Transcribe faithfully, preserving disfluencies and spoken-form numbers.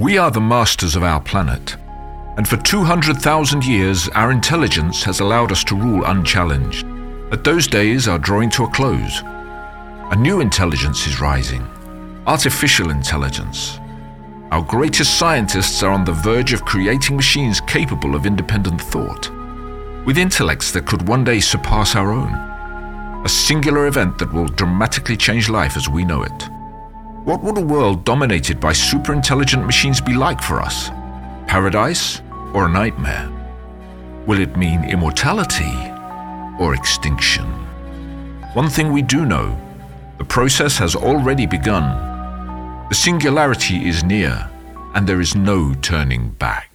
We are the masters of our planet, and for two hundred thousand years our intelligence has allowed us to rule unchallenged. But those days are drawing to a close. A new intelligence is rising, artificial intelligence. Our greatest scientists are on the verge of creating machines capable of independent thought, with intellects that could one day surpass our own. A singular event that will dramatically change life as we know it. What would a world dominated by super-intelligent machines be like for us? Paradise or a nightmare? Will it mean immortality or extinction? One thing we do know, the process has already begun. The singularity is near, and there is no turning back.